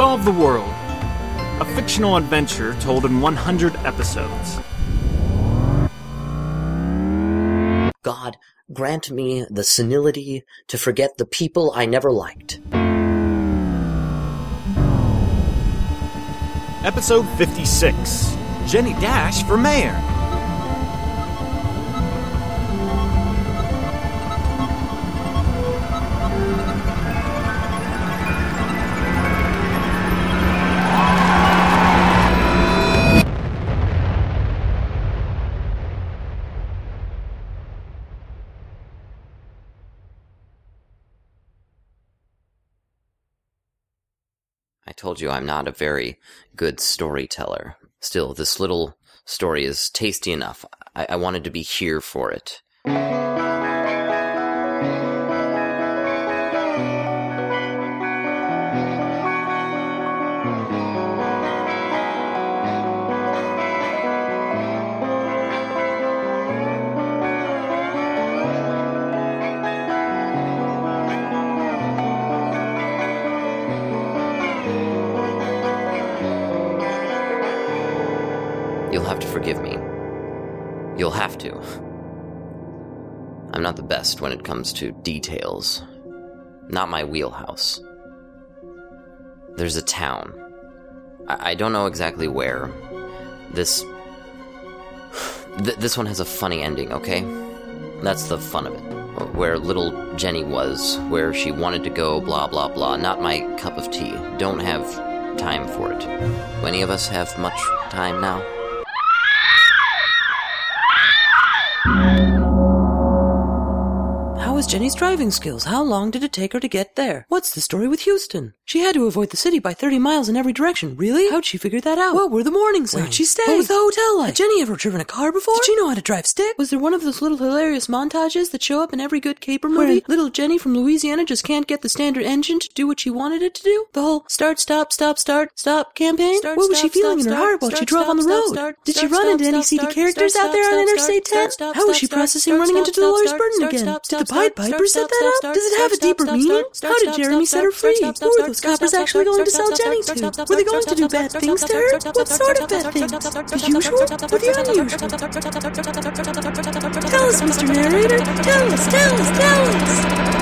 Solve the World, a fictional adventure told in 100 episodes. God, grant me the senility to forget the people I never liked. Episode 56, Jenny Dash for Mayor. I told you I'm not a very good storyteller. Still, this little story is tasty enough. I wanted to be here for it. You'll have to forgive me. You'll have to. I'm not the best when it comes to details. Not my wheelhouse. There's a town. I don't know exactly where. This one has a funny ending, okay? That's the fun of it. Where little Jenny was, where she wanted to go, blah, blah, blah. Not my cup of tea. Don't have time for it. Do any of us have much time now? How was Jenny's driving skills? How long did it take her to get there? What's the story with Houston? She had to avoid the city by 30 miles in every direction. Really? How'd she figure that out? What were the morning signs? Where'd she stay? What was the hotel like? Had Jenny ever driven a car before? Did she know how to drive stick? Was there one of those little hilarious montages that show up in every good caper movie? Where little Jenny from Louisiana just can't get the standard engine to do what she wanted it to do? The whole start, stop, stop, start, stop campaign? What was she feeling in her heart while she drove on the road? Did she run into any seedy characters out there on Interstate 10? How was she processing running into Dolores Burton again? Did the Pied Piper set that up? Does it have a deeper meaning? How did Jeremy set her free? Who were those coppers actually going to sell Jenny to? Were they going to do bad things to her? What sort of bad things? The usual or the unusual? Tell us, Mr. Narrator. Tell us, tell us, tell us!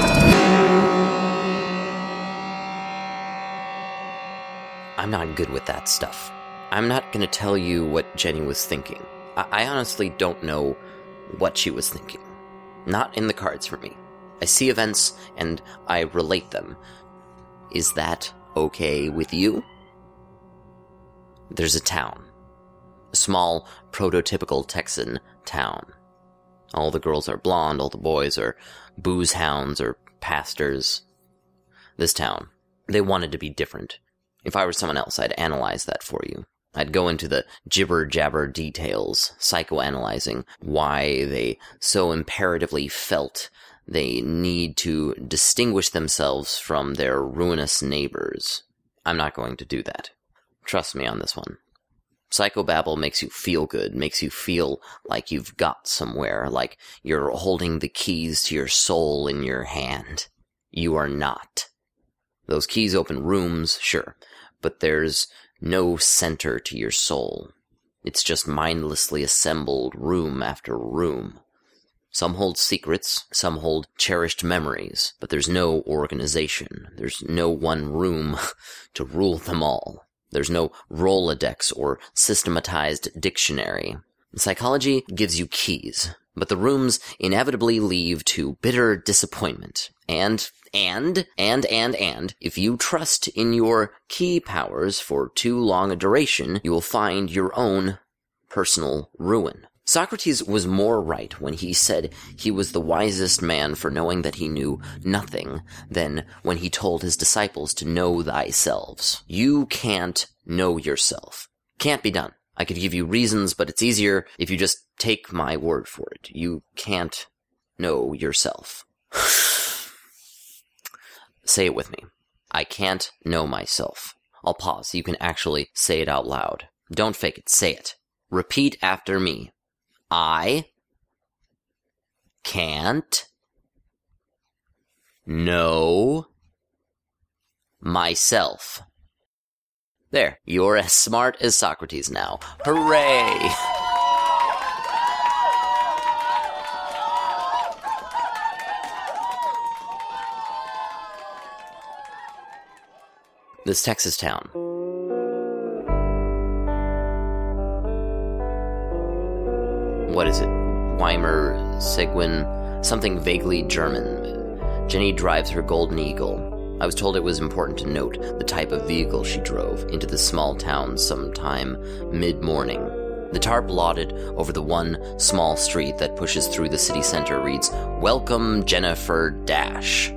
I'm not good with that stuff. I'm not going to tell you what Jenny was thinking. I honestly don't know what she was thinking. Not in the cards for me. I see events and I relate them. Is that okay with you? There's a town. A small, prototypical Texan town. All the girls are blonde, all the boys are booze hounds or pastors. This town, they wanted to be different. If I were someone else, I'd analyze that for you. I'd go into the jibber-jabber details, psychoanalyzing why they so imperatively felt they need to distinguish themselves from their ruinous neighbors. I'm not going to do that. Trust me on this one. Psychobabble makes you feel good, makes you feel like you've got somewhere, like you're holding the keys to your soul in your hand. You are not. Those keys open rooms, sure, but there's no center to your soul. It's just mindlessly assembled room after room. Some hold secrets, some hold cherished memories, but there's no organization. There's no one room to rule them all. There's no Rolodex or systematized dictionary. Psychology gives you keys, but the rooms inevitably lead to bitter disappointment. And, if you trust in your key powers for too long a duration, you will find your own personal ruin. Socrates was more right when he said he was the wisest man for knowing that he knew nothing than when he told his disciples to know thyself. You can't know yourself. Can't be done. I could give you reasons, but it's easier if you just take my word for it. You can't know yourself. Say it with me. I can't know myself. I'll pause so you can actually say it out loud. Don't fake it. Say it. Repeat after me. I can't know myself. There, you're as smart as Socrates now. Hooray! This Texas town. What is it? Weimar, Seguin, something vaguely German. Jenny drives her Golden Eagle. I was told it was important to note the type of vehicle she drove into the small town sometime mid-morning. The tarp lauded over the one small street that pushes through the city center reads, "Welcome Jennifer Dash."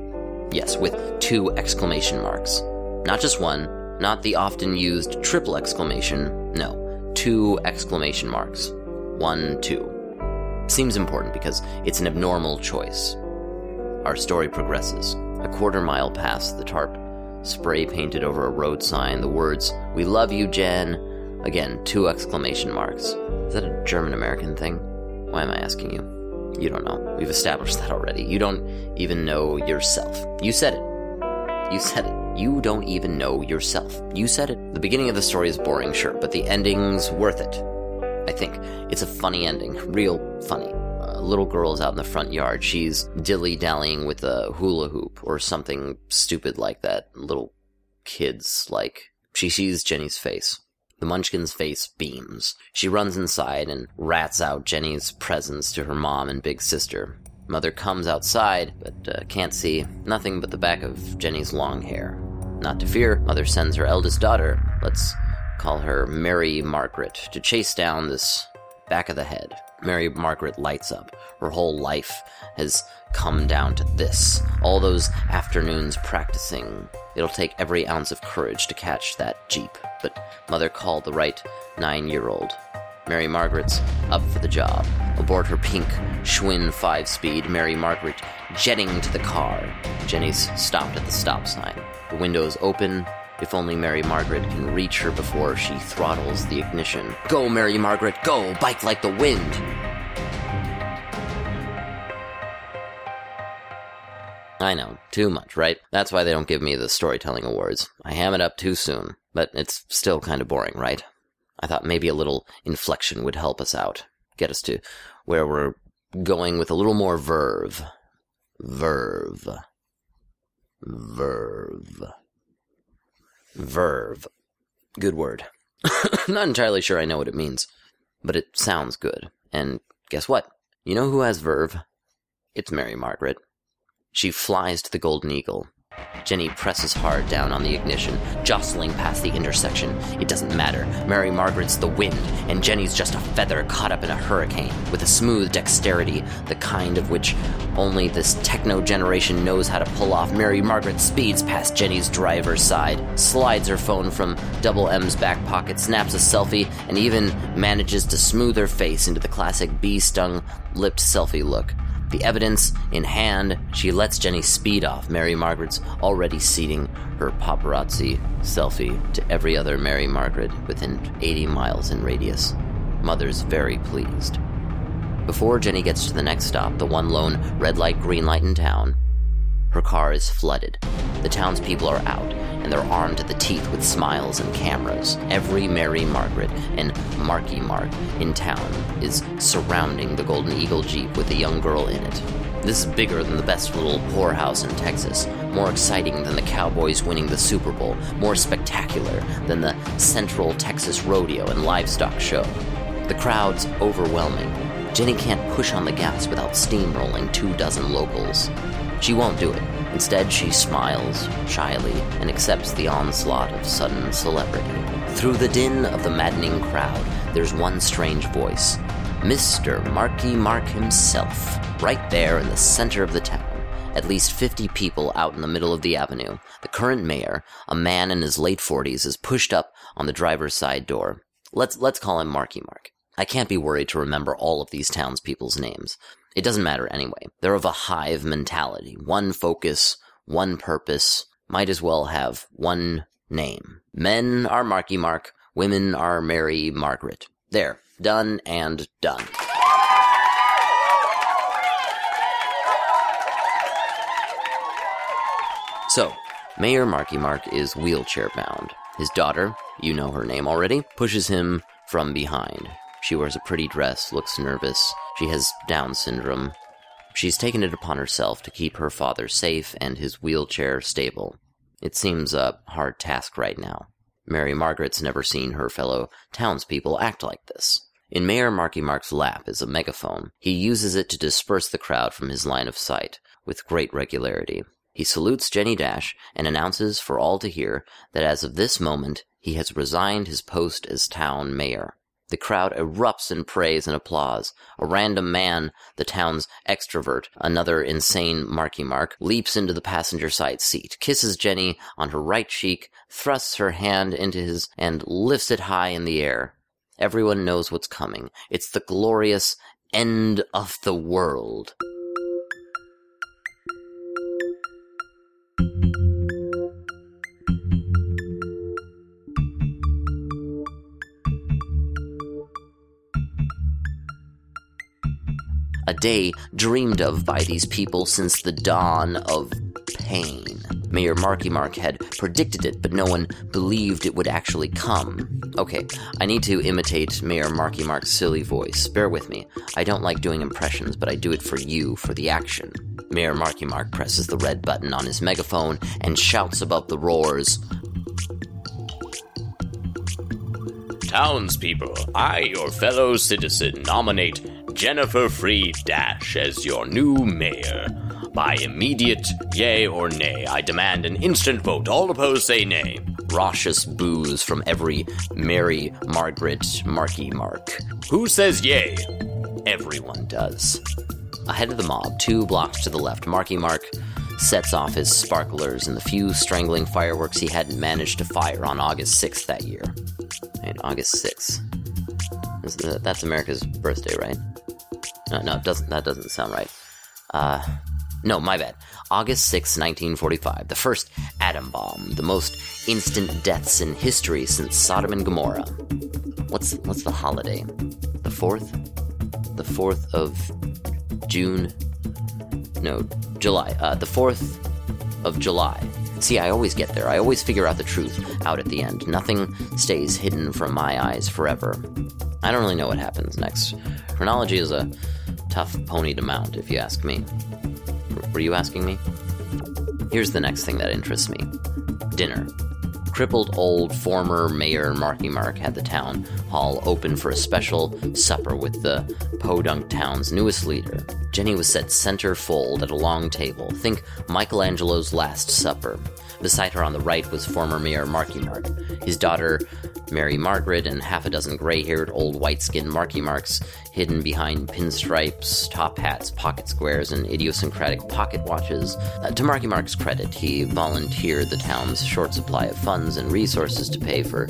Yes, with 2 exclamation marks. Not just one, not the often used triple exclamation, no, 2 exclamation marks. 1, 2. Seems important because it's an abnormal choice. Our story progresses. A quarter-mile past the tarp, spray-painted over a road sign, the words, "We love you, Jen." Again, 2 exclamation marks. Is that a German-American thing? Why am I asking you? You don't know. We've established that already. You don't even know yourself. You said it. You said it. You don't even know yourself. You said it. The beginning of the story is boring, sure, but the ending's worth it. I think. It's a funny ending. Real funny. A little girl is out in the front yard. She's dilly-dallying with a hula hoop or something stupid like that. Little kids, like. She sees Jenny's face. The Munchkin's face beams. She runs inside and rats out Jenny's presents to her mom and big sister. Mother comes outside, but can't see nothing but the back of Jenny's long hair. Not to fear, Mother sends her eldest daughter, let's call her Mary Margaret, to chase down this back of the head. Mary Margaret lights up. Her whole life has come down to this. All those afternoons practicing. It'll take every ounce of courage to catch that Jeep, but Mother called the right 9-year-old. Mary Margaret's up for the job. Aboard her pink Schwinn 5-speed, Mary Margaret jetting to the car. Jenny's stopped at the stop sign. The window's open. If only Mary Margaret can reach her before she throttles the ignition. Go, Mary Margaret, go! Bike like the wind! I know, too much, right? That's why they don't give me the storytelling awards. I ham it up too soon, but it's still kind of boring, right? I thought maybe a little inflection would help us out. Get us to where we're going with a little more verve. Verve. Verve. Verve. Good word. Not entirely sure I know what it means, but it sounds good. And guess what? You know who has verve? It's Mary Margaret. She flies to the Golden Eagle. Jenny presses hard down on the ignition, jostling past the intersection. It doesn't matter. Mary Margaret's the wind, and Jenny's just a feather caught up in a hurricane, with a smooth dexterity, the kind of which only this techno generation knows how to pull off. Mary Margaret speeds past Jenny's driver's side, slides her phone from Double M's back pocket, snaps a selfie, and even manages to smooth her face into the classic bee-stung, lipped selfie look. The evidence in hand, she lets Jenny speed off. Mary Margaret's already seeding her paparazzi selfie to every other Mary Margaret within 80 miles in radius. Mother's very pleased. Before Jenny gets to the next stop, the one lone red light, green light in town, her car is flooded. The townspeople are out, and they're armed to the teeth with smiles and cameras. Every Mary Margaret and Marky Mark in town is surrounding the Golden Eagle Jeep with a young girl in it. This is bigger than the best little whorehouse in Texas, more exciting than the Cowboys winning the Super Bowl, more spectacular than the Central Texas Rodeo and Livestock Show. The crowd's overwhelming. Jenny can't push on the gas without steamrolling 24 locals. She won't do it. Instead, she smiles shyly and accepts the onslaught of sudden celebrity. Through the din of the maddening crowd, there's one strange voice. Mr. Marky Mark himself, right there in the center of the town. At least 50 people out in the middle of the avenue. The current mayor, a man in his late 40s, is pushed up on the driver's side door. Let's call him Marky Mark. I can't be worried to remember all of these townspeople's names. It doesn't matter anyway. They're of a hive mentality. One focus, one purpose. Might as well have one name. Men are Marky Mark. Women are Mary Margaret. There. Done and done. So, Mayor Marky Mark is wheelchair-bound. His daughter, you know her name already, pushes him from behind. She wears a pretty dress, looks nervous. She has Down syndrome. She's taken it upon herself to keep her father safe and his wheelchair stable. It seems a hard task right now. Mary Margaret's never seen her fellow townspeople act like this. In Mayor Marky Mark's lap is a megaphone. He uses it to disperse the crowd from his line of sight with great regularity. He salutes Jenny Dash and announces for all to hear that as of this moment, he has resigned his post as town mayor. The crowd erupts in praise and applause. A random man, the town's extrovert, another insane Marky Mark, leaps into the passenger side seat, kisses Jenny on her right cheek, thrusts her hand into his, and lifts it high in the air. Everyone knows what's coming. It's the glorious end of the world. A day dreamed of by these people since the dawn of pain. Mayor Marky Mark had predicted it, but no one believed it would actually come. Okay, I need to imitate Mayor Marky Mark's silly voice. Bear with me. I don't like doing impressions, but I do it for you, for the action. Mayor Marky Mark presses the red button on his megaphone and shouts above the roars. Townspeople, I, your fellow citizen, nominate Jennifer Free Dash as your new mayor. By immediate yay or nay, I demand an instant vote. All opposed say nay. Raucous boos from every Mary Margaret Marky Mark. Who says yay? Everyone does. Ahead of the mob, 2 blocks to the left, Marky Mark sets off his sparklers and the few strangling fireworks he hadn't managed to fire on August 6th that year. Right, August 6th. That's America's birthday, right? No, that doesn't sound right. No, my bad. August 6, 1945, the first atom bomb, the most instant deaths in history since Sodom and Gomorrah. What's the holiday? The 4th? The 4th of June? No, July. The 4th of July. See, I always get there. I always figure out the truth out at the end. Nothing stays hidden from my eyes forever. I don't really know what happens next. Chronology is a tough pony to mount, if you ask me. Were you asking me? Here's the next thing that interests me. Dinner. Crippled old former Mayor Marky Mark had the town hall open for a special supper with the Podunk town's newest leader. Jenny was set center fold at a long table. Think Michelangelo's Last Supper. Beside her on the right was former Mayor Marky Mark, his daughter Mary Margaret, and half a dozen gray-haired old white-skinned Marky Marks hidden behind pinstripes, top hats, pocket squares, and idiosyncratic pocket watches. To Marky Mark's credit, he volunteered the town's short supply of funds and resources to pay for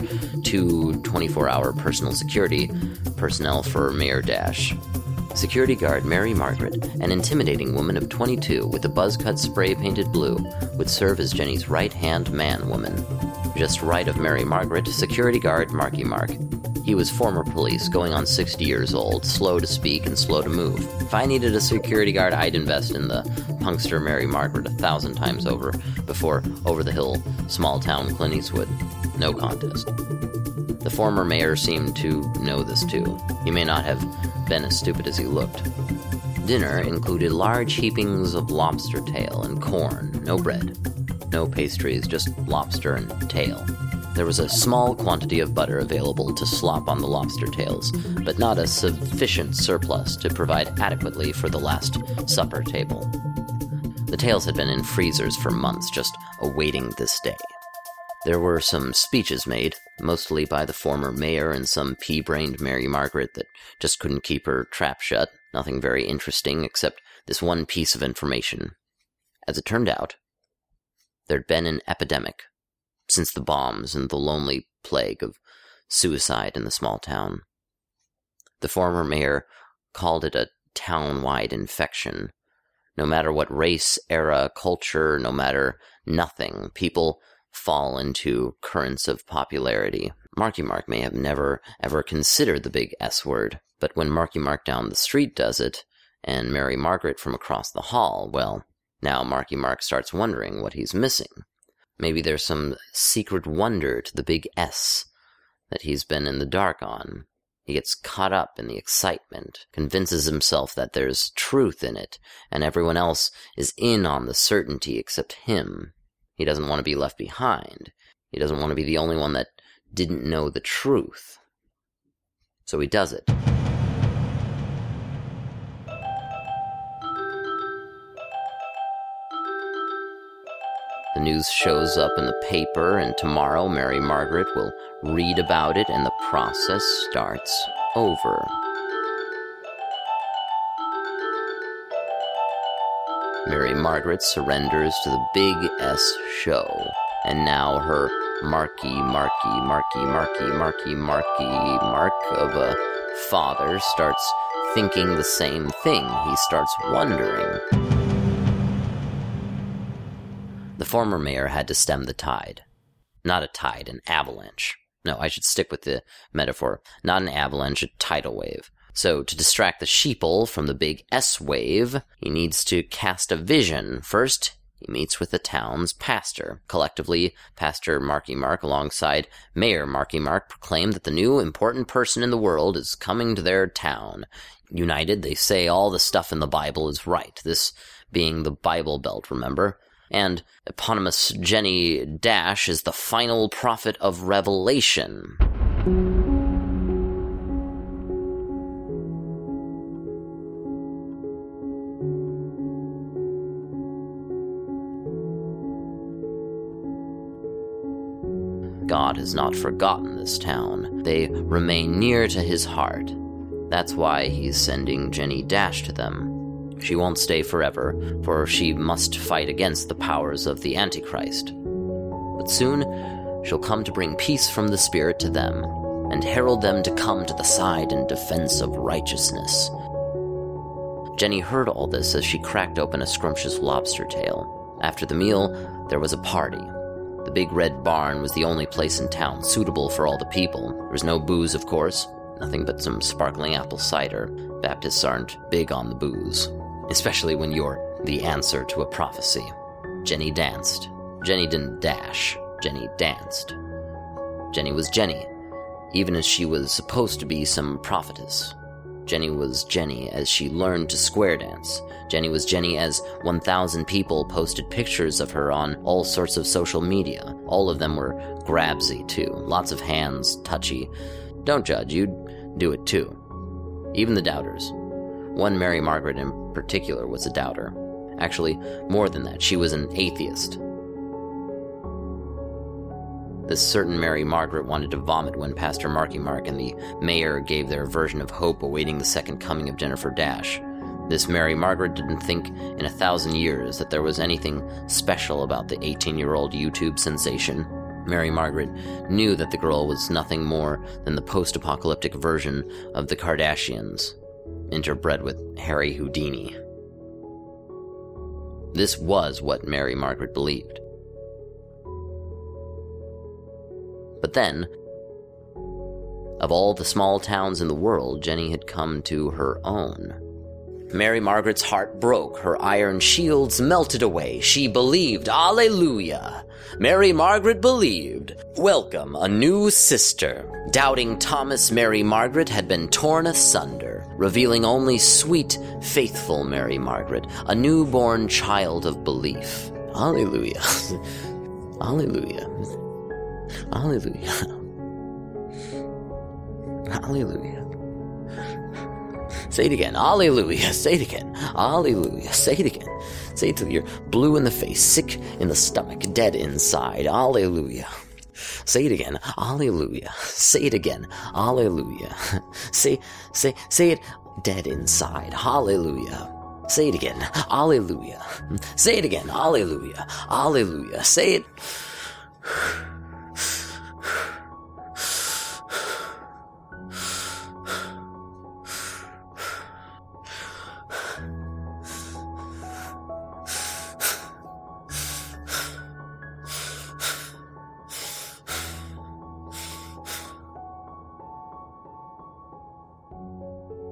2 24-hour personal security personnel for Mayor Dash. Security guard Mary Margaret, an intimidating woman of 22 with a buzz-cut spray-painted blue, would serve as Jenny's right-hand man-woman. Just right of Mary Margaret, security guard Marky Mark. He was former police, going on 60 years old, slow to speak and slow to move. If I needed a security guard, I'd invest in the punkster Mary Margaret 1,000 times over before over-the-hill, small-town Clint Eastwood. No contest. The former mayor seemed to know this too. He may not have been as stupid as he looked. Dinner included large heapings of lobster tail and corn, no bread. No pastries, just lobster and tail. There was a small quantity of butter available to slop on the lobster tails, but not a sufficient surplus to provide adequately for the Last Supper table. The tails had been in freezers for months, just awaiting this day. There were some speeches made, mostly by the former mayor and some pea-brained Mary Margaret that just couldn't keep her trap shut. Nothing very interesting except this one piece of information. As it turned out, there'd been an epidemic since the bombs and the lonely plague of suicide in the small town. The former mayor called it a town-wide infection. No matter what race, era, culture, no matter nothing, people fall into currents of popularity. Marky Mark may have never, ever considered the big S word, but when Marky Mark down the street does it, and Mary Margaret from across the hall, well, now Marky Mark starts wondering what he's missing. Maybe there's some secret wonder to the big S that he's been in the dark on. He gets caught up in the excitement, convinces himself that there's truth in it, and everyone else is in on the certainty except him. He doesn't want to be left behind. He doesn't want to be the only one that didn't know the truth. So he does it. The news shows up in the paper, and tomorrow Mary Margaret will read about it, and the process starts over. Mary Margaret surrenders to the Big S show, and now her Mark of a father starts thinking the same thing. He starts wondering. The former mayor had to stem the tide. Not a tide, an avalanche. No, I should stick with the metaphor. Not an avalanche, a tidal wave. So, to distract the sheeple from the big S wave, he needs to cast a vision. First, he meets with the town's pastor. Collectively, Pastor Marky Mark alongside Mayor Marky Mark proclaim that the new important person in the world is coming to their town. United, they say all the stuff in the Bible is right. This being the Bible Belt, remember? And eponymous Jenny Dash is the final prophet of Revelation. God has not forgotten this town. They remain near to his heart. That's why he's sending Jenny Dash to them. She won't stay forever, for she must fight against the powers of the Antichrist. But soon, she'll come to bring peace from the Spirit to them, and herald them to come to the side in defense of righteousness. Jenny heard all this as she cracked open a scrumptious lobster tail. After the meal, there was a party. The big red barn was the only place in town suitable for all the people. There was no booze, of course, nothing but some sparkling apple cider. Baptists aren't big on the booze. Especially when you're the answer to a prophecy. Jenny danced. Jenny didn't dash. Jenny danced. Jenny was Jenny, even as she was supposed to be some prophetess. Jenny was Jenny as she learned to square dance. Jenny was Jenny as 1,000 people posted pictures of her on all sorts of social media. All of them were grabsy, too. Lots of hands, touchy. Don't judge, you'd do it too. Even the doubters. One Mary Margaret in particular was a doubter. Actually, more than that, she was an atheist. This certain Mary Margaret wanted to vomit when Pastor Marky Mark and the mayor gave their version of hope awaiting the second coming of Jennifer Dash. This Mary Margaret didn't think in 1,000 years that there was anything special about the 18-year-old YouTube sensation. Mary Margaret knew that the girl was nothing more than the post-apocalyptic version of the Kardashians, interbred with Harry Houdini. This was what Mary Margaret believed. But then, of all the small towns in the world, Jenny had come to her own. Mary Margaret's heart broke. Her iron shields melted away. She believed. Alleluia! Mary Margaret believed. Welcome, a new sister. Doubting Thomas, Mary Margaret had been torn asunder, revealing only sweet, faithful Mary Margaret, a newborn child of belief. Alleluia. Alleluia. Alleluia. Alleluia. Say it again. Alleluia. Say it again. Alleluia. Say it again. Say it till you're blue in the face, sick in the stomach, dead inside. Alleluia. Say it again. Alleluia. Say it again. Alleluia. Say it dead inside. Hallelujah. Say it again. Alleluia. Say it again. Alleluia. Alleluia. Say it.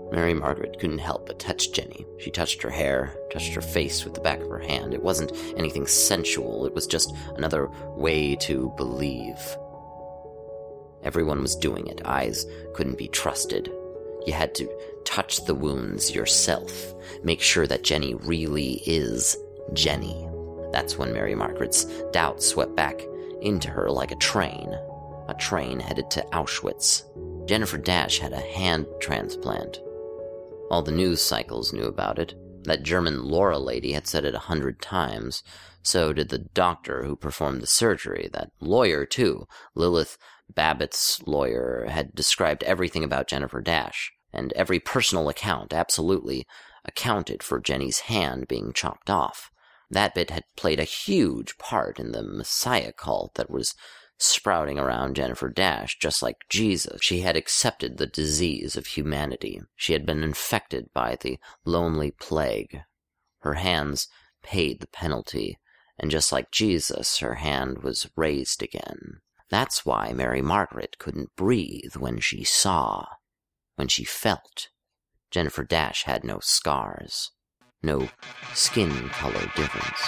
Mary Margaret couldn't help but touch Jenny. She touched her hair, touched her face with the back of her hand. It wasn't anything sensual, it was just another way to believe. Everyone was doing it. Eyes couldn't be trusted. You had to touch the wounds yourself. Make sure that Jenny really is Jenny. That's when Mary Margaret's doubt swept back into her like a train headed to Auschwitz. Jennifer Dash had a hand transplant. All the news cycles knew about it. That German Laura lady had said it 100 times. So did the doctor who performed the surgery. That lawyer, too. Lilith Babbitt's lawyer had described everything about Jennifer Dash, and every personal account absolutely accounted for Jenny's hand being chopped off. That bit had played a huge part in the Messiah cult that was sprouting around Jennifer Dash, just like Jesus. She had accepted the disease of humanity. She had been infected by the lonely plague. Her hands paid the penalty, and just like Jesus, her hand was raised again. That's why Mary Margaret couldn't breathe when she saw, when she felt. Jennifer Dash had no scars, no skin color difference.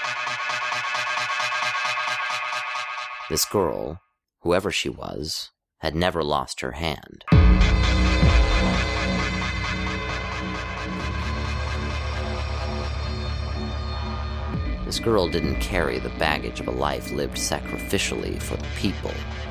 This girl, whoever she was, had never lost her hand. This girl didn't carry the baggage of a life lived sacrificially for the people.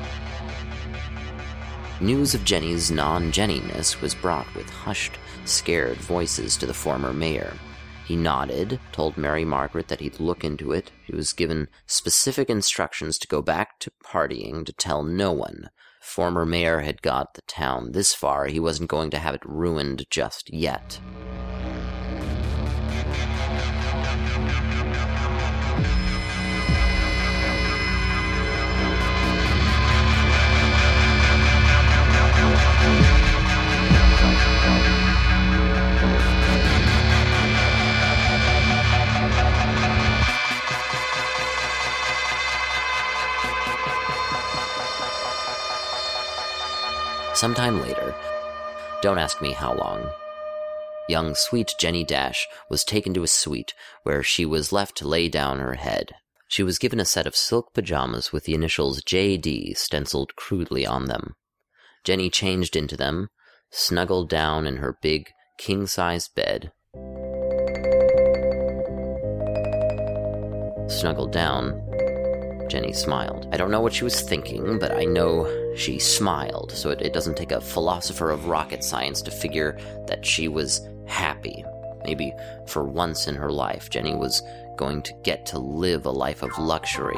News of Jenny's non-Jenniness was brought with hushed, scared voices to the former mayor. He nodded, told Mary Margaret that he'd look into it. He was given specific instructions to go back to partying, to tell no one. Former mayor had got the town this far, he wasn't going to have it ruined just yet. Sometime later, don't ask me how long, young sweet Jenny Dash was taken to a suite where she was left to lay down her head. She was given a set of silk pajamas with the initials J.D. stenciled crudely on them. Jenny changed into them, snuggled down in her big, king-sized bed. Snuggled down, Jenny smiled. I don't know what she was thinking, but I know she smiled, so it doesn't take a philosopher of rocket science to figure that she was happy. Maybe for once in her life, Jenny was going to get to live a life of luxury.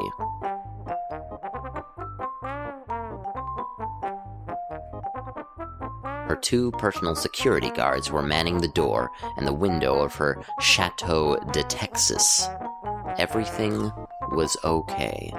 Her 2 personal security guards were manning the door and the window of her Chateau de Texas. Everything was okay.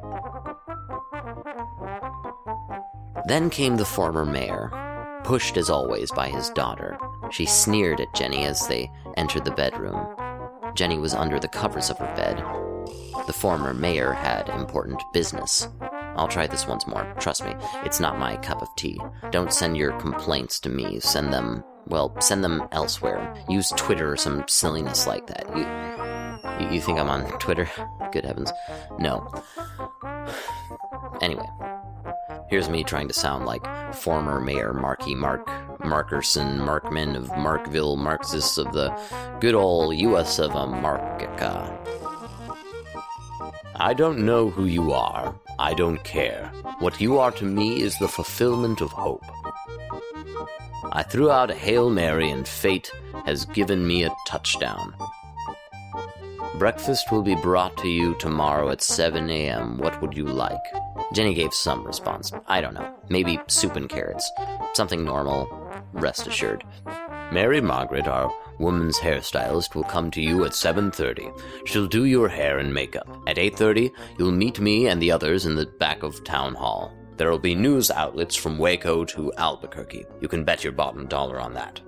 Then came the former mayor, pushed as always by his daughter. She sneered at Jenny as they entered the bedroom. Jenny was under the covers of her bed. The former mayor had important business. I'll try this once more. Trust me, it's not my cup of tea. Don't send your complaints to me. Send them elsewhere. Use Twitter or some silliness like that. You think I'm on Twitter? Good heavens. No. Anyway, here's me trying to sound like former Mayor Marky Mark Markerson Markman of Markville, Marxists of the good old U.S. of America. I don't know who you are. I don't care. What you are to me is the fulfillment of hope. I threw out a Hail Mary and fate has given me a touchdown. Breakfast will be brought to you tomorrow at 7 a.m. What would you like? Jenny gave some response. I don't know. Maybe soup and carrots. Something normal, rest assured. Mary Margaret, our woman's hairstylist, will come to you at 7:30. She'll do your hair and makeup. At 8:30, you'll meet me and the others in the back of Town Hall. There'll be news outlets from Waco to Albuquerque. You can bet your bottom dollar on that.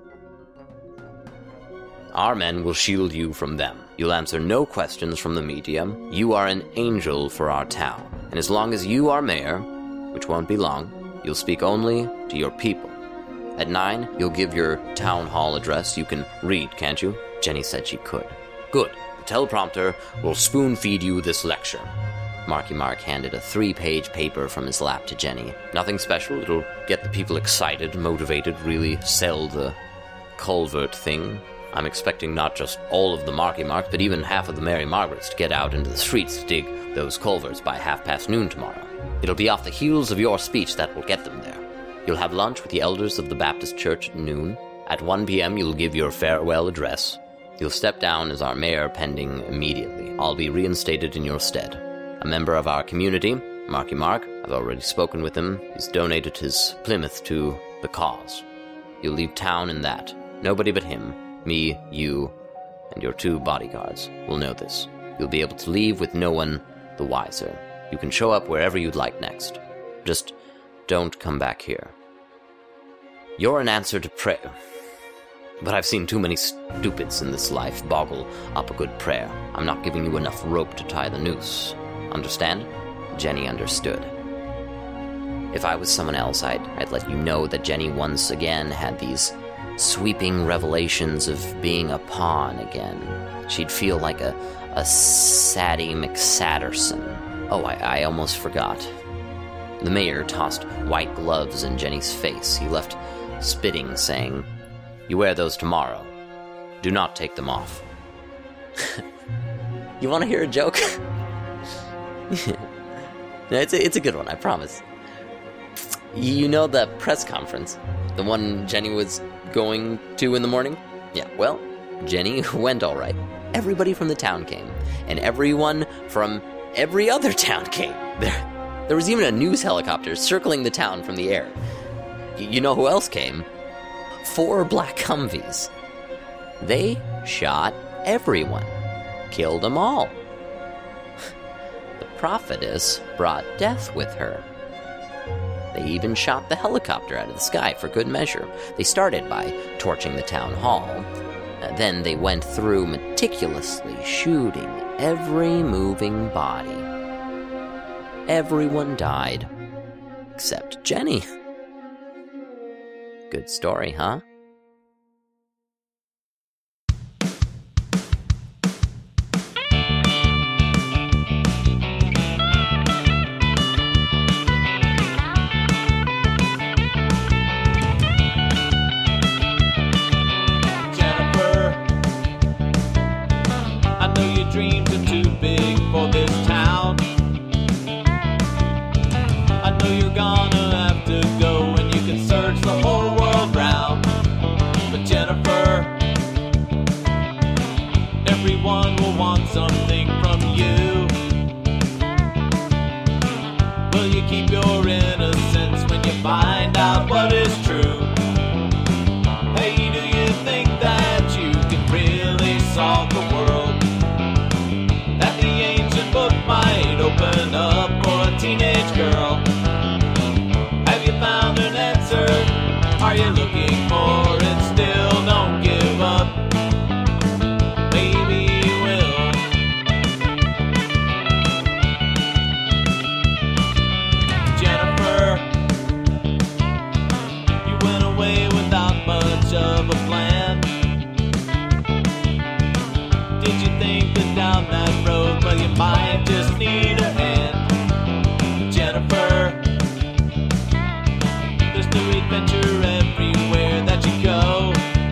Our men will shield you from them. You'll answer no questions from the media. You are an angel for our town. And as long as you are mayor, which won't be long, you'll speak only to your people. At 9, you'll give your town hall address. You can read, can't you? Jenny said she could. Good. The teleprompter will spoon-feed you this lecture. Marky Mark handed a 3-page paper from his lap to Jenny. Nothing special. It'll get the people excited, motivated, really sell the culvert thing. I'm expecting not just all of the Marky Marks, but even half of the Mary Margarets to get out into the streets to dig those culverts by noon tomorrow. It'll be off the heels of your speech that will get them there. You'll have lunch with the elders of the Baptist Church at noon. At 1 p.m. you'll give your farewell address. You'll step down as our mayor pending immediately. I'll be reinstated in your stead. A member of our community, Marky Mark, I've already spoken with him. He's donated his Plymouth to the cause. You'll leave town in that. Nobody but him, me, you, and your 2 bodyguards will know this. You'll be able to leave with no one the wiser. You can show up wherever you'd like next. Just don't come back here. You're an answer to prayer. But I've seen too many stupids in this life boggle up a good prayer. I'm not giving you enough rope to tie the noose. Understand? Jenny understood. If I was someone else, I'd let you know that Jenny once again had these sweeping revelations of being a pawn again. She'd feel like a Sadie McSatterson. Oh, I almost forgot. The mayor tossed white gloves in Jenny's face. He left spitting, saying, "You wear those tomorrow. Do not take them off." You want to hear a joke? No, it's a good one, I promise. You know the press conference? The one Jenny was going to in the morning? Yeah, well, Jenny went all right. Everybody from the town came, and everyone from every other town came. There was even a news helicopter circling the town from the air. You know who else came? 4 black Humvees. They shot everyone. Killed them all. The prophetess brought death with her. They even shot the helicopter out of the sky for good measure. They started by torching the town hall. Then they went through meticulously shooting every moving body. Everyone died. Except Jenny. Good story, huh? Dreams are too big for this town. I know you're gonna have to go, and you can search the whole world round. But Jennifer, everyone will want something from you. Will you keep your innocence when you find out what is true? Hey, do you think that you can really solve the world? Might open up for a teenage girl. Have you found an answer? Are you looking for it still? Don't give up. Maybe you will. Jennifer, you went away without much of a plan. Did you think that down that road, well, you might just need a hand? Jennifer, there's new adventure everywhere that you go,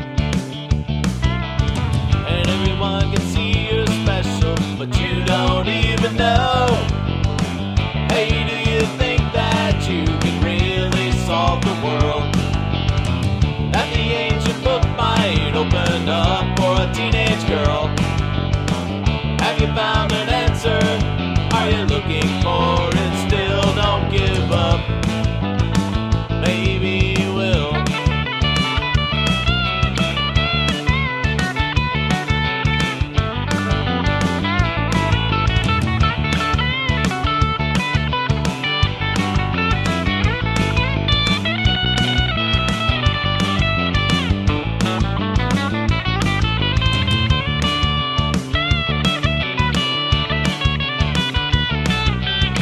and everyone can see you're special, but you don't even know. Hey, do you think that you can really solve the world? That the ancient book might open up for a teenage girl. Have you found an answer? Are you looking for it still? Don't give up. Maybe you will.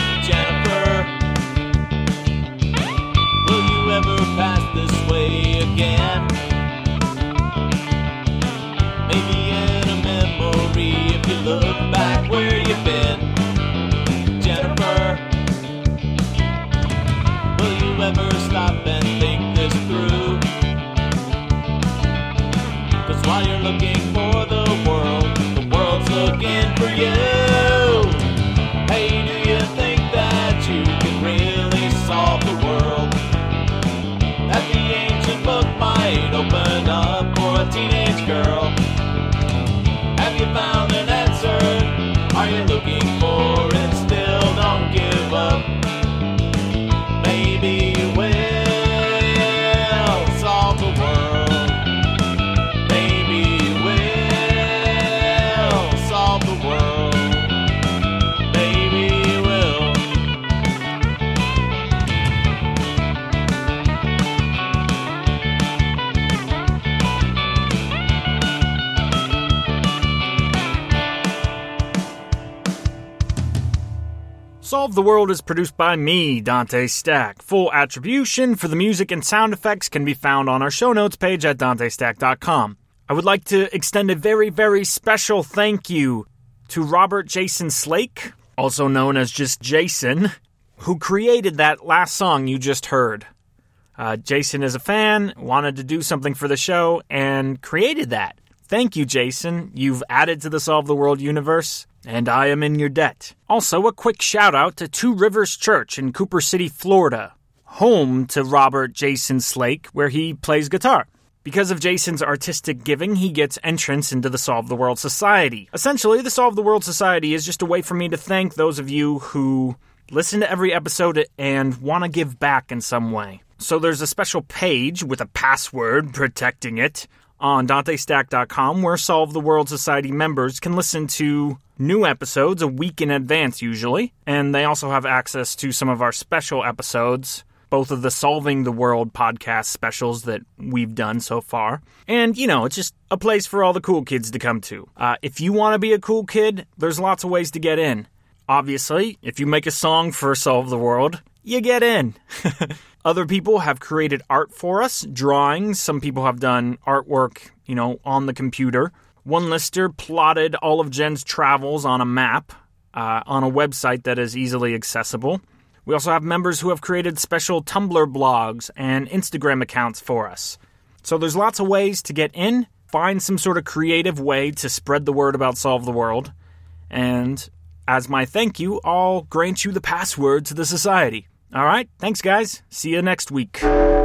Pass this way again. ever stop and think this through? 'Cause while you're looking for the world's looking for you. Hey, do you think that you can really solve the world? That the ancient book might open up for a teenage girl. Have you found an answer? Are you looking for it still? Don't give up. Maybe you will solve the world. Maybe you will solve the world. Maybe you will. Solve the World is produced by me, Dante Stack. Full attribution for the music and sound effects can be found on our show notes page at dantestack.com. I would like to extend a very, very special thank you to Robert Jason Slake, also known as just Jason, who created that last song you just heard. Jason is a fan, wanted to do something for the show, and created that. Thank you, Jason. You've added to the Solve the World universe, and I am in your debt. Also, a quick shout out to Two Rivers Church in Cooper City, Florida, home to Robert Jason Slake, where he plays guitar. Because of Jason's artistic giving, he gets entrance into the Solve the World Society. Essentially, the Solve the World Society is just a way for me to thank those of you who listen to every episode and want to give back in some way. So there's a special page with a password protecting it on DanteStack.com where Solve the World Society members can listen to new episodes a week in advance usually, and they also have access to some of our special episodes, both of the Solving the World podcast specials that we've done so far. And, it's just a place for all the cool kids to come to. If you want to be a cool kid, there's lots of ways to get in. Obviously, if you make a song for Solve the World, you get in. Other people have created art for us, drawings. Some people have done artwork, on the computer. One lister plotted all of Jen's travels on a map on a website that is easily accessible. We also have members who have created special Tumblr blogs and Instagram accounts for us. So there's lots of ways to get in, find some sort of creative way to spread the word about Solve the World, and as my thank you, I'll grant you the password to the society. All right, thanks guys. See you next week.